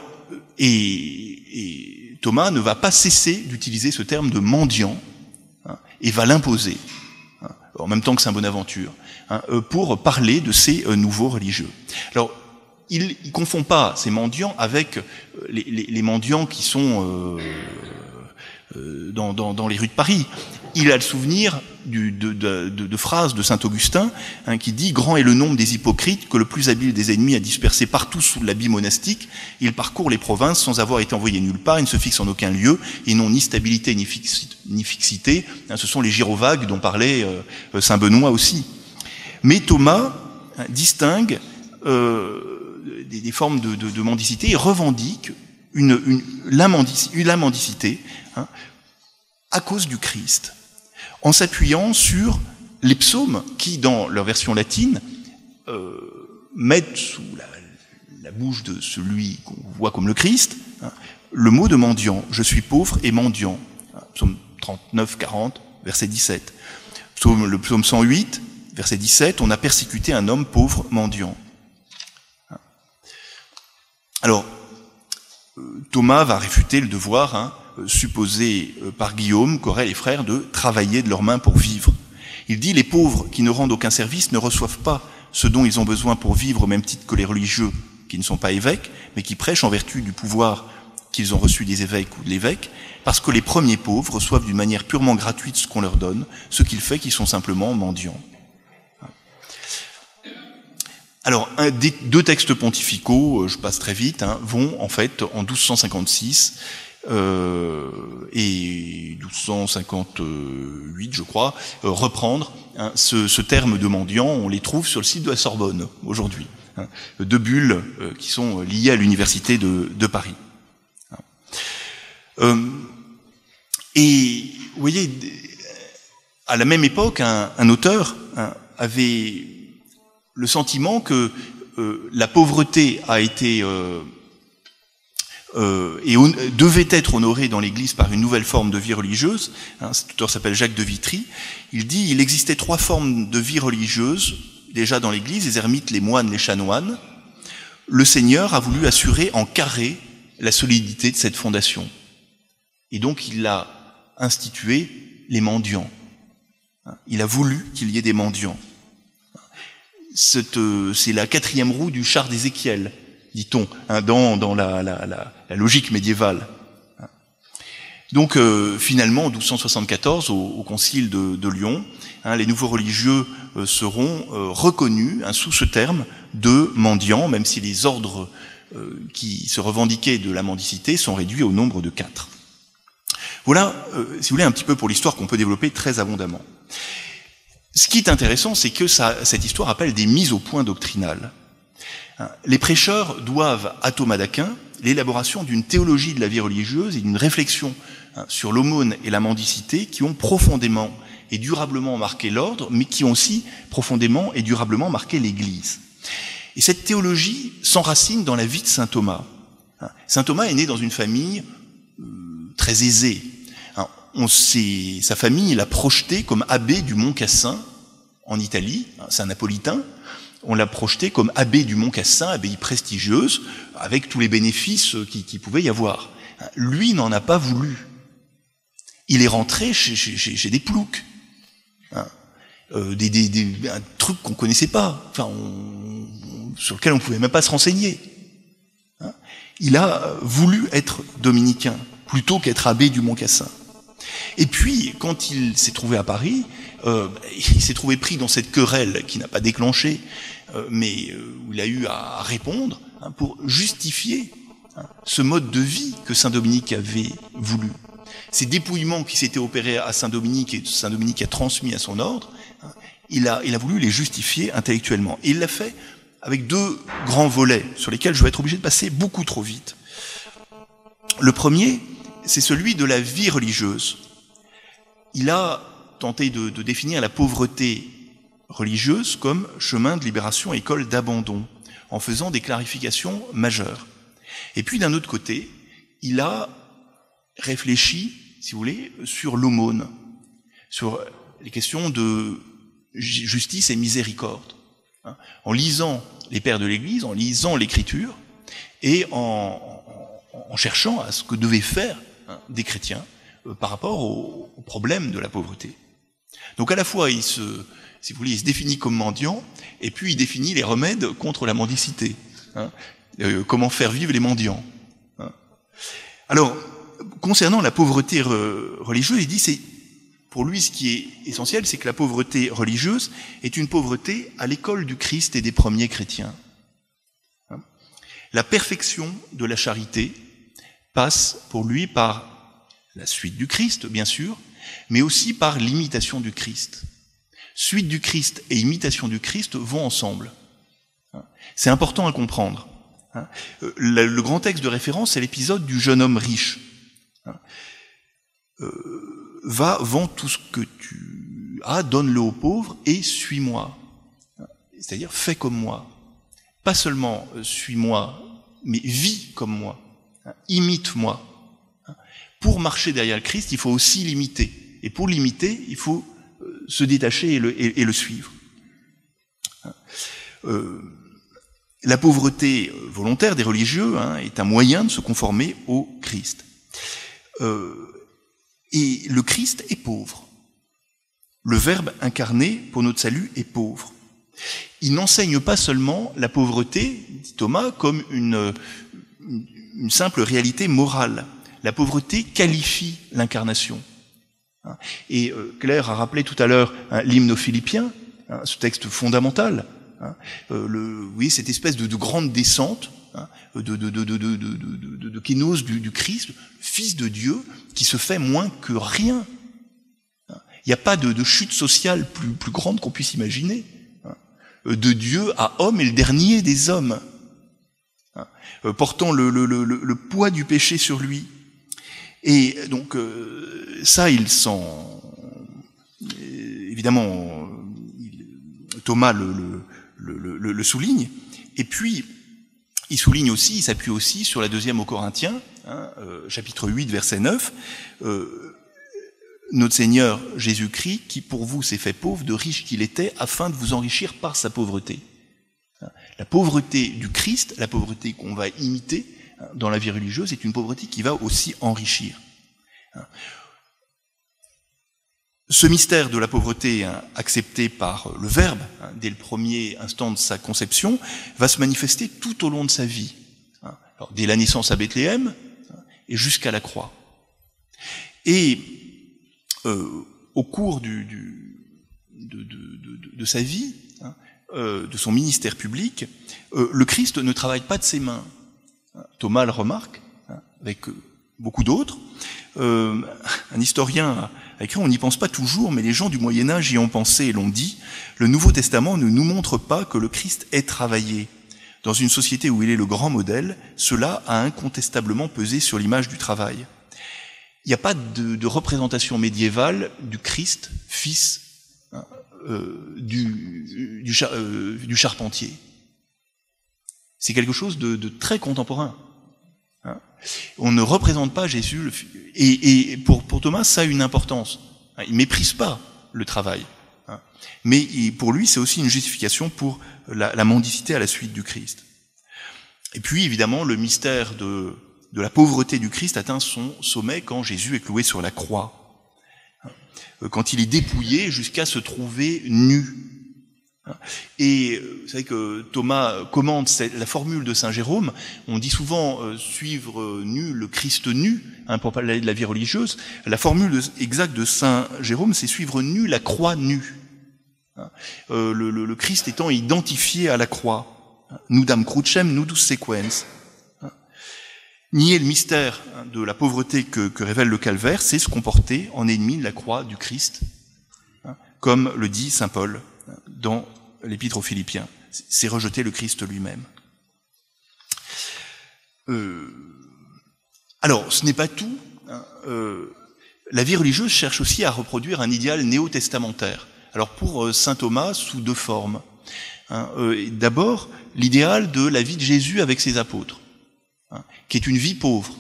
et Thomas ne va pas cesser d'utiliser ce terme de mendiant, et va l'imposer, en même temps que saint Bonaventure, pour parler de ces nouveaux religieux. Alors, il ne confond pas ces mendiants avec les mendiants qui sont dans les rues de Paris. Il a le souvenir de phrases de saint Augustin qui dit « Grand est le nombre des hypocrites que le plus habile des ennemis a dispersé partout sous l'habit monastique. Il parcourt les provinces sans avoir été envoyé nulle part, il ne se fixe en aucun lieu, ils n'ont ni stabilité ni fixité. » Ce sont les gyrovagues dont parlait saint Benoît aussi. Mais Thomas distingue des formes de mendicité et revendique la mendicité à cause du Christ, en s'appuyant sur les psaumes qui, dans leur version latine, mettent sous la bouche de celui qu'on voit comme le Christ le mot de mendiant. Je suis pauvre et mendiant. Psaume 39, 40, verset 17. Le psaume 108, verset 17, on a persécuté un homme pauvre mendiant. Alors, Thomas va réfuter le devoir supposé par Guillaume qu'auraient les frères de travailler de leurs mains pour vivre. Il dit « Les pauvres qui ne rendent aucun service ne reçoivent pas ce dont ils ont besoin pour vivre au même titre que les religieux qui ne sont pas évêques, mais qui prêchent en vertu du pouvoir qu'ils ont reçu des évêques ou de l'évêque, parce que les premiers pauvres reçoivent d'une manière purement gratuite ce qu'on leur donne, ce qui fait qu'ils sont simplement mendiants. » Alors, deux textes pontificaux, je passe très vite, vont en fait en 1256 et 1258, je crois, reprendre ce terme de mendiant. On les trouve sur le site de la Sorbonne aujourd'hui. Deux bulles qui sont liées à l'université de Paris. Et vous voyez, à la même époque, un auteur avait le sentiment que la pauvreté a été devait être honoré dans l'Église par une nouvelle forme de vie religieuse. Cet auteur s'appelle Jacques de Vitry. Il dit il existait 3 formes de vie religieuse déjà dans l'Église, les ermites, les moines, les chanoines. Le Seigneur a voulu assurer en carré la solidité de cette fondation. Et donc il a institué les mendiants. Il a voulu qu'il y ait des mendiants. C'est la 4e roue du char d'Ézéchiel, dit-on, dans la logique médiévale. Donc finalement, en 1274, au concile de Lyon, les nouveaux religieux seront reconnus sous ce terme de mendiants, même si les ordres qui se revendiquaient de la mendicité sont réduits au nombre de 4. Voilà, si vous voulez, un petit peu pour l'histoire qu'on peut développer très abondamment. Ce qui est intéressant, c'est que cette histoire appelle des mises au point doctrinales. Les prêcheurs doivent à Thomas d'Aquin l'élaboration d'une théologie de la vie religieuse et d'une réflexion sur l'aumône et la mendicité qui ont profondément et durablement marqué l'ordre, mais qui ont aussi profondément et durablement marqué l'Église. Et cette théologie s'enracine dans la vie de saint Thomas. Saint Thomas est né dans une famille très aisée. Sa famille l'a projeté comme abbé du Mont Cassin en Italie, c'est un napolitain. On l'a projeté comme abbé du Mont Cassin, abbaye prestigieuse, avec tous les bénéfices qui pouvait y avoir. Lui n'en a pas voulu. Il est rentré chez des ploucs, un truc qu'on connaissait pas, sur lequel on pouvait même pas se renseigner. Il a voulu être dominicain plutôt qu'être abbé du Mont Cassin. Et puis, quand il s'est trouvé à Paris, il s'est trouvé pris dans cette querelle qui n'a pas déclenché, mais où il a eu à répondre pour justifier ce mode de vie que saint Dominique avait voulu. Ces dépouillements qui s'étaient opérés à saint Dominique et saint Dominique a transmis à son ordre, il a voulu les justifier intellectuellement. Et il l'a fait avec 2 grands volets sur lesquels je vais être obligé de passer beaucoup trop vite. Le premier, c'est celui de la vie religieuse. Il a tenté de définir la pauvreté religieuse comme chemin de libération, école d'abandon, en faisant des clarifications majeures. Et puis d'un autre côté, il a réfléchi, si vous voulez, sur l'aumône, sur les questions de justice et miséricorde, en lisant les pères de l'Église, en lisant l'Écriture, et en cherchant à ce que devaient faire des chrétiens par rapport au problème de la pauvreté. Donc à la fois, il se définit comme mendiant, et puis il définit les remèdes contre la mendicité. Comment faire vivre les mendiants. Alors, concernant la pauvreté religieuse, il dit, pour lui, ce qui est essentiel, c'est que la pauvreté religieuse est une pauvreté à l'école du Christ et des premiers chrétiens. La perfection de la charité passe pour lui par la suite du Christ, bien sûr, mais aussi par l'imitation du Christ. Suite du Christ et imitation du Christ vont ensemble. C'est important à comprendre. Le grand texte de référence, c'est l'épisode du jeune homme riche. Va, vends tout ce que tu as, donne-le aux pauvres et suis-moi. C'est-à-dire, fais comme moi. Pas seulement suis-moi, mais vis comme moi. Imite-moi. Pour marcher derrière le Christ, il faut aussi l'imiter. Et pour l'imiter, il faut se détacher et le suivre. La pauvreté volontaire des religieux est un moyen de se conformer au Christ. Et le Christ est pauvre. Le Verbe incarné pour notre salut est pauvre. Il n'enseigne pas seulement la pauvreté, dit Thomas, comme une simple réalité morale. La pauvreté qualifie l'incarnation. Et Claire a rappelé tout à l'heure l'hymne aux Philippiens, ce texte fondamental. Vous voyez cette espèce de grande descente, de kénose du Christ, Fils de Dieu, qui se fait moins que rien. Il n'y a pas de chute sociale plus grande qu'on puisse imaginer. De Dieu à homme et le dernier des hommes, portant le poids du péché sur lui. Et donc ça, évidemment, Thomas le souligne. Et puis, il souligne aussi, il s'appuie aussi sur la 2e aux Corinthiens, chapitre 8, verset 9, notre Seigneur Jésus-Christ, qui pour vous s'est fait pauvre, de riche qu'il était, afin de vous enrichir par sa pauvreté. La pauvreté du Christ, la pauvreté qu'on va imiter dans la vie religieuse, est une pauvreté qui va aussi enrichir. Ce mystère de la pauvreté accepté par le Verbe, dès le premier instant de sa conception, va se manifester tout au long de sa vie. Alors, dès la naissance à Bethléem et jusqu'à la croix. Et au cours de sa vie, de son ministère public, le Christ ne travaille pas de ses mains. Thomas le remarque, avec beaucoup d'autres. Un historien a écrit, on n'y pense pas toujours, mais les gens du Moyen-Âge y ont pensé et l'ont dit, le Nouveau Testament ne nous montre pas que le Christ ait travaillé. Dans une société où il est le grand modèle, cela a incontestablement pesé sur l'image du travail. Il n'y a pas de représentation médiévale du Christ, fils du charpentier. C'est quelque chose de très contemporain. On ne représente pas Jésus, et pour Thomas, ça a une importance. Il méprise pas le travail. Mais pour lui, c'est aussi une justification pour la mendicité à la suite du Christ. Et puis, évidemment, le mystère de la pauvreté du Christ atteint son sommet quand Jésus est cloué sur la croix. Quand il est dépouillé jusqu'à se trouver nu. Et vous savez que Thomas commente la formule de Saint Jérôme. On dit souvent suivre nu le Christ nu, pour parler de la vie religieuse. La formule exacte de Saint Jérôme, c'est suivre nu la croix nue. Le Christ étant identifié à la croix. Nudam crucem, nudus sequens. Nier le mystère de la pauvreté que révèle le calvaire, c'est se comporter en ennemi de la croix du Christ, comme le dit saint Paul dans l'Épître aux Philippiens. C'est rejeter le Christ lui-même. Alors, ce n'est pas tout. La vie religieuse cherche aussi à reproduire un idéal néo-testamentaire. Alors pour saint Thomas, sous 2 formes. D'abord, l'idéal de la vie de Jésus avec ses apôtres, qui est une vie pauvre.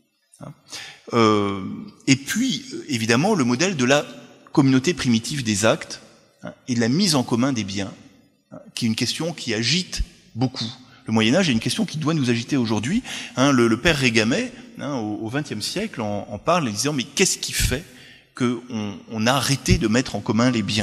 Et puis, évidemment, le modèle de la communauté primitive des actes et de la mise en commun des biens, qui est une question qui agite beaucoup. Le Moyen-Âge est une question qui doit nous agiter aujourd'hui. Le père Régamet, au XXe siècle, en parle en disant « Mais qu'est-ce qui fait qu'on a arrêté de mettre en commun les biens ?»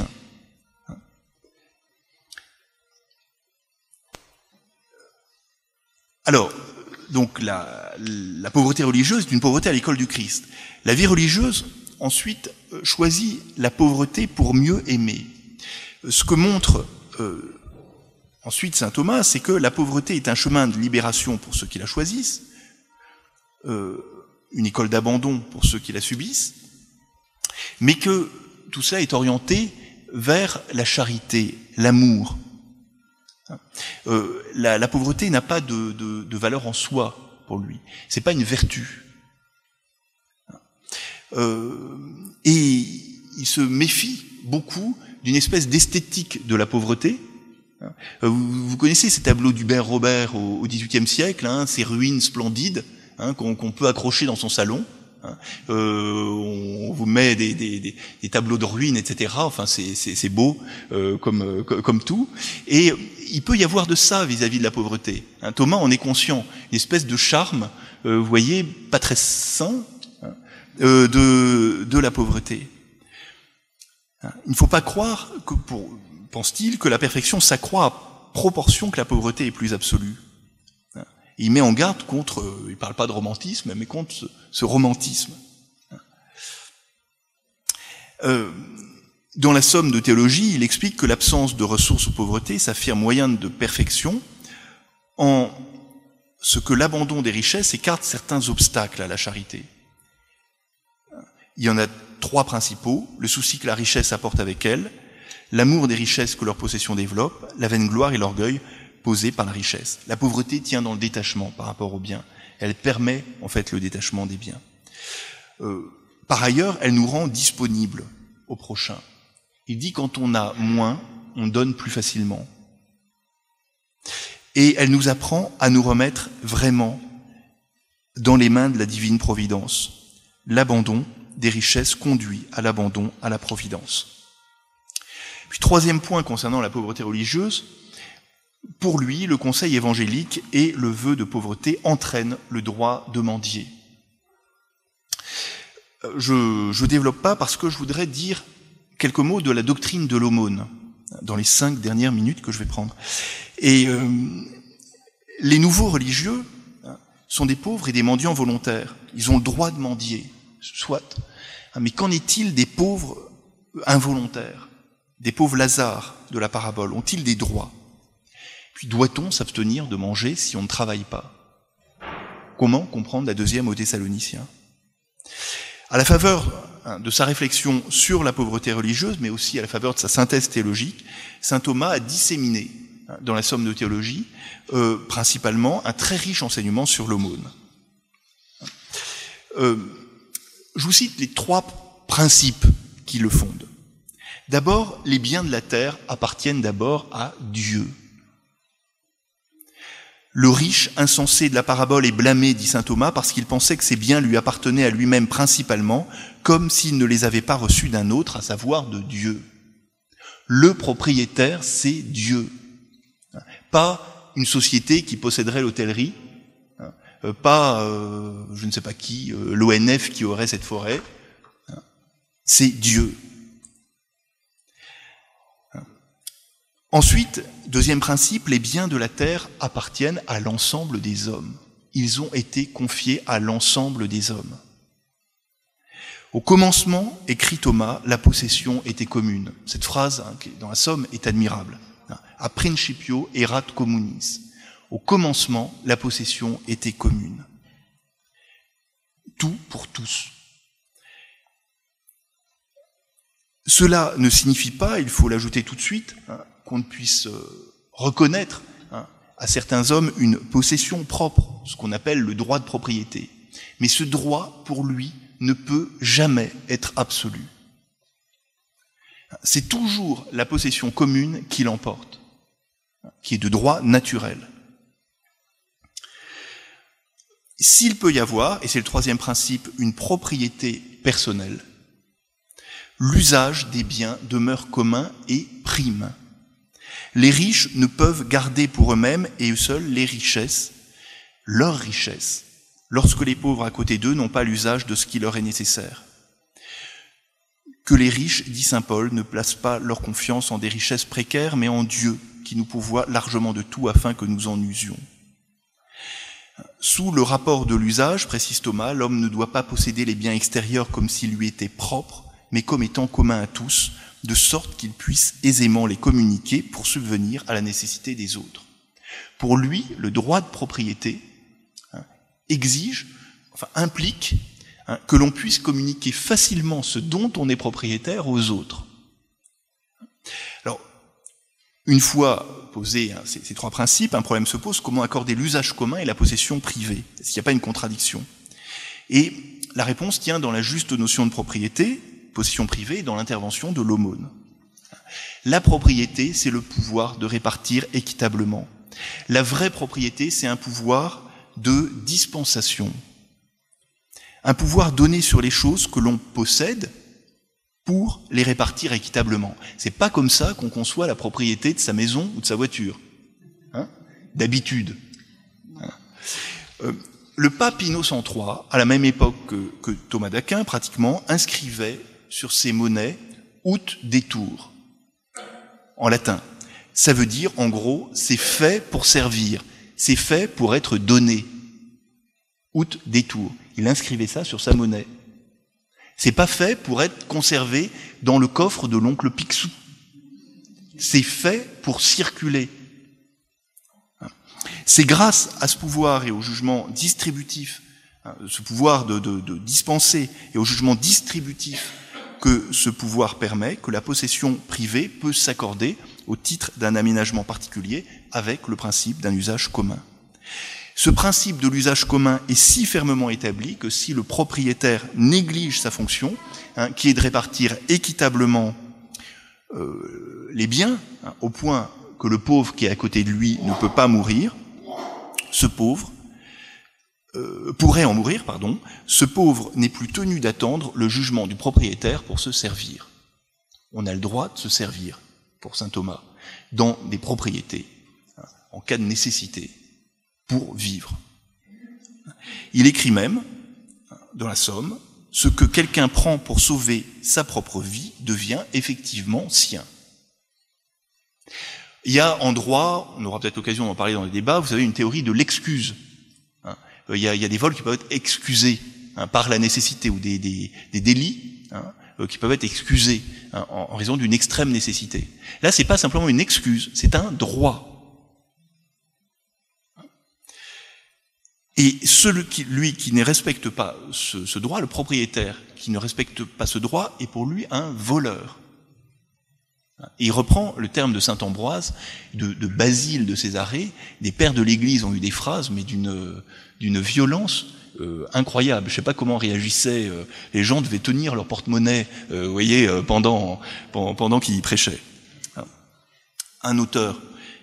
Alors, donc la pauvreté religieuse est une pauvreté à l'école du Christ. La vie religieuse, ensuite, choisit la pauvreté pour mieux aimer. Ce que montre ensuite saint Thomas, c'est que la pauvreté est un chemin de libération pour ceux qui la choisissent, une école d'abandon pour ceux qui la subissent, mais que tout ça est orienté vers la charité, l'amour. La pauvreté n'a pas de valeur en soi pour lui. C'est pas une vertu. Et il se méfie beaucoup d'une espèce d'esthétique de la pauvreté. Vous connaissez ces tableaux d'Hubert Robert au XVIIIe siècle, ces ruines splendides qu'on peut accrocher dans son salon. On vous met des tableaux de ruines, etc. Enfin, c'est beau comme tout. Et il peut y avoir de ça vis-à-vis de la pauvreté. Thomas en est conscient, une espèce de charme, vous voyez, pas très sain, de la pauvreté. Il ne faut pas croire que, pense-t-il, que la perfection s'accroît à proportion que la pauvreté est plus absolue. Il met en garde contre, il ne parle pas de romantisme, mais contre ce romantisme. Dans la Somme de théologie, il explique que l'absence de ressources ou pauvreté s'affirme moyen de perfection en ce que l'abandon des richesses écarte certains obstacles à la charité. Il y en a 3 principaux: le souci que la richesse apporte avec elle, l'amour des richesses que leur possession développe, la vaine gloire et l'orgueil posés par la richesse. La pauvreté tient dans le détachement par rapport aux biens. Elle permet en fait le détachement des biens. Par ailleurs, elle nous rend disponibles au prochain. Il dit quand on a moins, on donne plus facilement. Et elle nous apprend à nous remettre vraiment dans les mains de la divine providence. L'abandon des richesses conduit à l'abandon à la providence. Puis troisième point concernant la pauvreté religieuse, pour lui, le conseil évangélique et le vœu de pauvreté entraînent le droit de mendier. Je développe pas parce que je voudrais dire quelques mots de la doctrine de l'aumône dans les 5 dernières minutes que je vais prendre. Et les nouveaux religieux sont des pauvres et des mendiants volontaires. Ils ont le droit de mendier, soit. Mais qu'en est-il des pauvres involontaires, des pauvres Lazare de la parabole? Ont-ils des droits? Puis doit-on s'abstenir de manger si on ne travaille pas? Comment comprendre la deuxième aux Thessaloniciens? À la faveur de sa réflexion sur la pauvreté religieuse, mais aussi à la faveur de sa synthèse théologique, saint Thomas a disséminé dans la Somme de théologie, principalement, un très riche enseignement sur l'aumône. Je vous cite les 3 principes qui le fondent. D'abord, les biens de la terre appartiennent d'abord à Dieu. Le riche insensé de la parabole est blâmé, dit saint Thomas, parce qu'il pensait que ces biens lui appartenaient à lui-même principalement, comme s'il ne les avait pas reçus d'un autre, à savoir de Dieu. Le propriétaire, c'est Dieu. Pas une société qui posséderait l'hôtellerie, pas, je ne sais pas qui, l'ONF qui aurait cette forêt. C'est Dieu. Ensuite, deuxième principe, les biens de la terre appartiennent à l'ensemble des hommes. Ils ont été confiés à l'ensemble des hommes. Au commencement, écrit Thomas, la possession était commune. Cette phrase, qui est dans la Somme, est admirable. A principio erat communis. Au commencement, la possession était commune. Tout pour tous. Cela ne signifie pas, il faut l'ajouter tout de suite, qu'on ne puisse reconnaître à certains hommes une possession propre, ce qu'on appelle le droit de propriété. Mais ce droit, pour lui, ne peut jamais être absolu. C'est toujours la possession commune qui l'emporte, qui est de droit naturel. S'il peut y avoir, et c'est le troisième principe, une propriété personnelle, l'usage des biens demeure commun et prime. Les riches ne peuvent garder pour eux-mêmes et eux seuls les richesses, leurs richesses, lorsque les pauvres à côté d'eux n'ont pas l'usage de ce qui leur est nécessaire. Que les riches, dit saint Paul, ne placent pas leur confiance en des richesses précaires, mais en Dieu, qui nous pourvoit largement de tout afin que nous en usions. Sous le rapport de l'usage, précise Thomas, l'homme ne doit pas posséder les biens extérieurs comme s'ils lui étaient propres, mais comme étant communs à tous, de sorte qu'il puisse aisément les communiquer pour subvenir à la nécessité des autres. Pour lui, le droit de propriété implique que l'on puisse communiquer facilement ce dont on est propriétaire aux autres. Alors, une fois posés ces 3 principes, un problème se pose: comment accorder l'usage commun et la possession privée? Est-ce qu'il n'y a pas une contradiction? Et la réponse tient dans la juste notion de propriété, possession privée, et dans l'intervention de l'aumône. La propriété, c'est le pouvoir de répartir équitablement. La vraie propriété, c'est un pouvoir de dispensation. Un pouvoir donné sur les choses que l'on possède pour les répartir équitablement. C'est pas comme ça qu'on conçoit la propriété de sa maison ou de sa voiture. D'habitude. Le pape Innocent III, à la même époque que Thomas d'Aquin, pratiquement, inscrivait sur ses monnaies « ut detur » en latin. Ça veut dire, en gros, c'est fait pour servir, c'est fait pour être donné. Ut detur. Il inscrivait ça sur sa monnaie. C'est pas fait pour être conservé dans le coffre de l'oncle Picsou. C'est fait pour circuler. C'est grâce à ce pouvoir et au jugement distributif, ce pouvoir de dispenser et au jugement distributif que ce pouvoir permet, que la possession privée peut s'accorder au titre d'un aménagement particulier avec le principe d'un usage commun. Ce principe de l'usage commun est si fermement établi que si le propriétaire néglige sa fonction, qui est de répartir équitablement les biens, au point que le pauvre qui est à côté de lui ne peut pas mourir, ce pauvre pourrait en mourir, ce pauvre n'est plus tenu d'attendre le jugement du propriétaire pour se servir. On a le droit de se servir, pour saint Thomas, dans des propriétés, en cas de nécessité, pour vivre. Il écrit même, dans la Somme, ce que quelqu'un prend pour sauver sa propre vie devient effectivement sien. Il y a en droit, on aura peut-être l'occasion d'en parler dans les débats, vous savez, une théorie de l'excuse. Il y a des vols qui peuvent être excusés par la nécessité, ou des délits qui peuvent être excusés en raison d'une extrême nécessité. Là, c'est pas simplement une excuse, c'est un droit. Et celui qui ne respecte pas ce droit, le propriétaire qui ne respecte pas ce droit, est pour lui un voleur. Et il reprend le terme de saint Ambroise, de Basile de Césarée. Des pères de l'Église ont eu des phrases, mais d'une violence incroyable. Je ne sais pas comment réagissaient les gens, devaient tenir leur porte-monnaie, vous voyez, pendant qu'ils prêchaient. Un auteur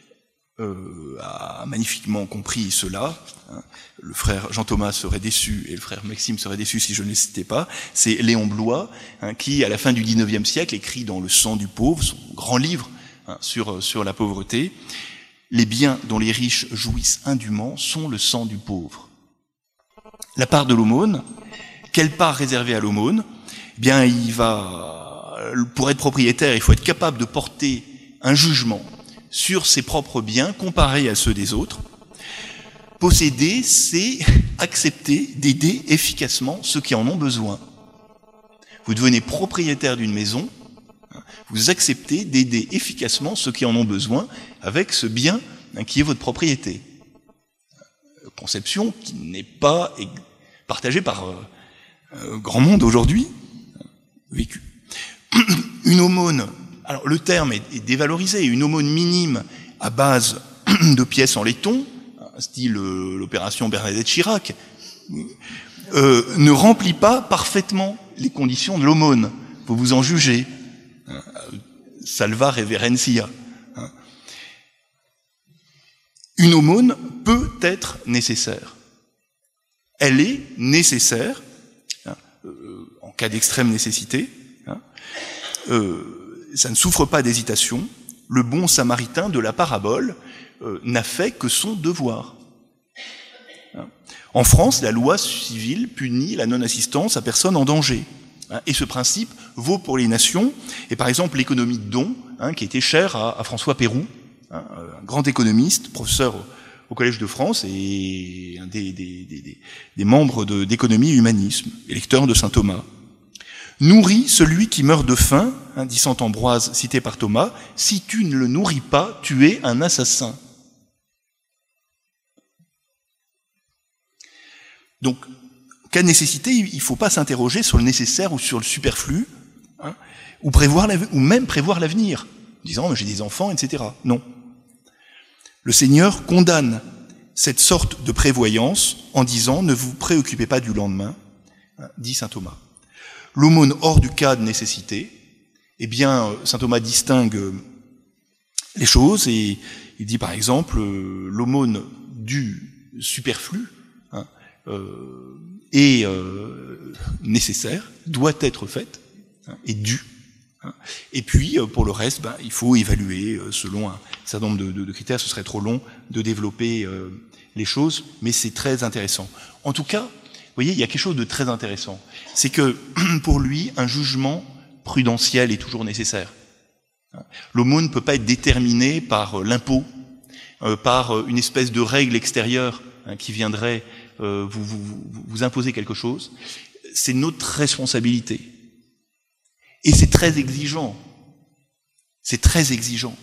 a magnifiquement compris cela. Le frère Jean-Thomas serait déçu et le frère Maxime serait déçu si je ne les citais pas. C'est Léon Bloy qui, à la fin du XIXe siècle, écrit dans Le sang du pauvre, son grand livre sur la pauvreté, « Les biens dont les riches jouissent indûment sont le sang du pauvre. » La part de l'aumône, quelle part réservée à l'aumône ? Eh bien, pour être propriétaire, il faut être capable de porter un jugement sur ses propres biens comparés à ceux des autres. Posséder, c'est accepter d'aider efficacement ceux qui en ont besoin. Vous devenez propriétaire d'une maison, vous acceptez d'aider efficacement ceux qui en ont besoin avec ce bien qui est votre propriété. Conception qui n'est pas partagée par grand monde aujourd'hui, vécu. Une aumône, alors le terme est dévalorisé, une aumône minime à base de pièces en laiton, style l'opération Bernadette Chirac, ne remplit pas parfaitement les conditions de l'aumône. Faut vous en juger. Salva reverencia. Une aumône peut être nécessaire. Elle est nécessaire en cas d'extrême nécessité. Ça ne souffre pas d'hésitation. Le bon samaritain de la parabole n'a fait que son devoir. En France, la loi civile punit la non-assistance à personne en danger. Et ce principe vaut pour les nations. Et par exemple, l'économie de don, qui était chère à François Pérou, un grand économiste, professeur au Collège de France et un des membres d'économie et humanisme, électeur de saint Thomas. Nourris celui qui meurt de faim, dit saint Ambroise, cité par Thomas, si tu ne le nourris pas, tu es un assassin. Donc, en cas de nécessité, il ne faut pas s'interroger sur le nécessaire ou sur le superflu, ou même prévoir l'avenir, en disant j'ai des enfants, etc. Non. Le Seigneur condamne cette sorte de prévoyance en disant ne vous préoccupez pas du lendemain, dit saint Thomas. L'aumône hors du cas de nécessité, eh bien, saint Thomas distingue les choses et il dit par exemple l'aumône du superflu est nécessaire, doit être faite, est due. Et puis, pour le reste, il faut évaluer selon un certain nombre de critères. Ce serait trop long de développer les choses, mais c'est très intéressant. En tout cas, vous voyez, il y a quelque chose de très intéressant. C'est que, pour lui, un jugement prudentiel est toujours nécessaire. L'aumône ne peut pas être déterminé par l'impôt, par une espèce de règle extérieure qui viendrait vous imposer quelque chose. C'est notre responsabilité. Et c'est très exigeant. C'est très exigeant.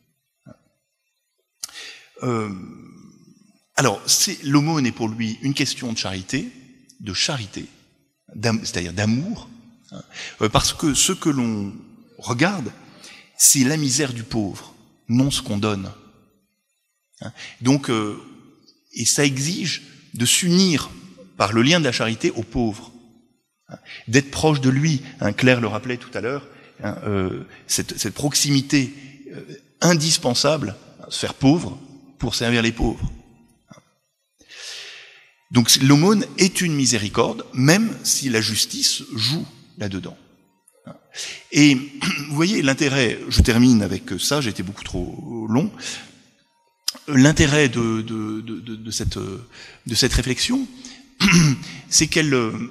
Alors, l'aumône est pour lui une question de charité, c'est-à-dire d'amour, parce que ce que l'on regarde, c'est la misère du pauvre, non ce qu'on donne. Donc, et ça exige de s'unir par le lien de la charité au pauvre, d'être proche de lui. Claire le rappelait tout à l'heure, cette proximité indispensable, se faire pauvre pour servir les pauvres. Donc l'aumône est une miséricorde, même si la justice joue là-dedans. Et vous voyez l'intérêt, je termine avec ça, j'ai été beaucoup trop long, l'intérêt de cette réflexion, c'est qu'elle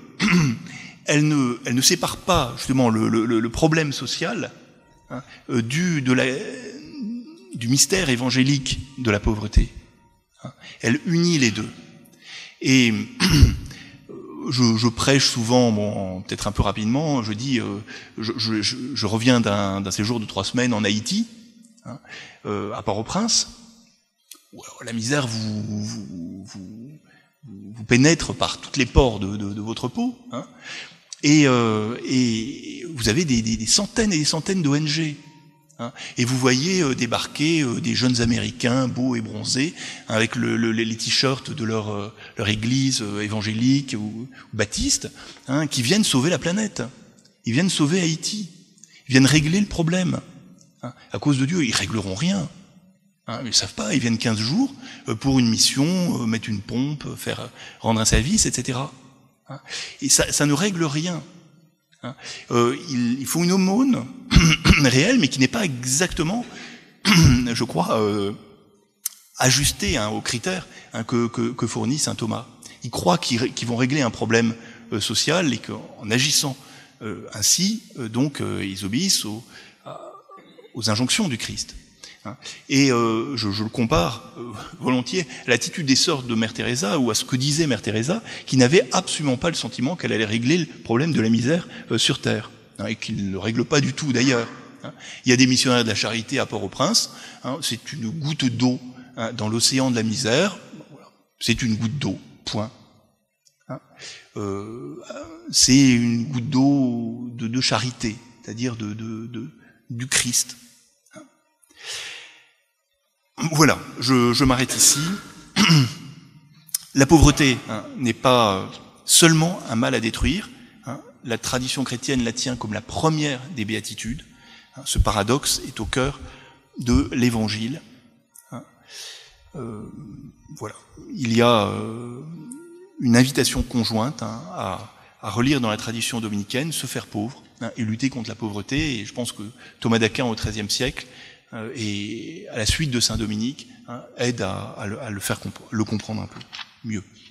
ne sépare pas justement le problème social du mystère évangélique de la pauvreté. Elle unit les deux. Et je prêche souvent, bon, peut-être un peu rapidement, je dis, je reviens d'un séjour de 3 semaines en Haïti, à Port-au-Prince, où alors, la misère vous pénètre par toutes les pores de votre peau, et vous avez des centaines et des centaines d'ONG. Et vous voyez débarquer des jeunes Américains beaux et bronzés avec les t-shirts de leur église évangélique ou baptiste, qui viennent sauver la planète. Ils viennent sauver Haïti. Ils viennent régler le problème. À cause de Dieu, ils régleront rien. Ils savent pas. Ils viennent 15 jours pour une mission, mettre une pompe, rendre un service, etc. Et ça ne règle rien. Il faut une aumône réelle, mais qui n'est pas exactement, je crois, ajustée aux critères que fournit saint Thomas. Ils croient qu'ils vont régler un problème social et qu'en agissant ainsi, donc, ils obéissent aux injonctions du Christ. Et je le compare volontiers à l'attitude des sœurs de Mère Teresa ou à ce que disait Mère Teresa, qui n'avait absolument pas le sentiment qu'elle allait régler le problème de la misère sur Terre, et qu'il ne le règle pas du tout d'ailleurs. Il y a des missionnaires de la charité à Port-au-Prince, c'est une goutte d'eau dans l'océan de la misère, c'est une goutte d'eau, point. C'est une goutte d'eau de charité, c'est-à-dire du Christ. Voilà, je m'arrête ici. La pauvreté n'est pas seulement un mal à détruire. La tradition chrétienne la tient comme la première des béatitudes. Ce paradoxe est au cœur de l'Évangile. Voilà, il y a une invitation conjointe à relire dans la tradition dominicaine, se faire pauvre et lutter contre la pauvreté. Et je pense que Thomas d'Aquin au XIIIe siècle et à la suite de Saint Dominique, aide à le comprendre un peu mieux.